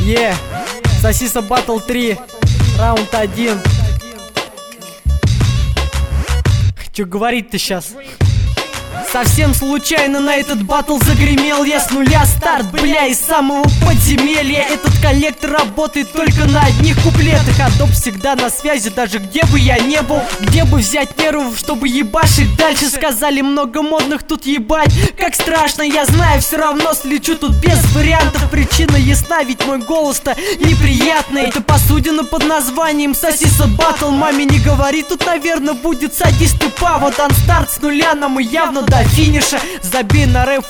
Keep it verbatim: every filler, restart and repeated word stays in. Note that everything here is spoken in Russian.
Е, Сосиса Батл три, раунд один. Чё говорить-то сейчас? Совсем случайно на этот батл загремел я с нуля, старт, бля, из самого подземелья. Этот коллектор работает только на одних куплетах, а доп всегда на связи, даже где бы я не был. Где бы взять нервов, чтобы ебашить дальше? Сказали много модных тут ебать, как страшно, я знаю, все равно слечу тут без вариантов. Причина ясна, ведь мой голос-то неприятный. Это посудина под названием Сосиса Батл. Маме не говори, тут, наверное, будет садист и пава. Дан старт с нуля, нам и явно до финиша. Забей на рэп,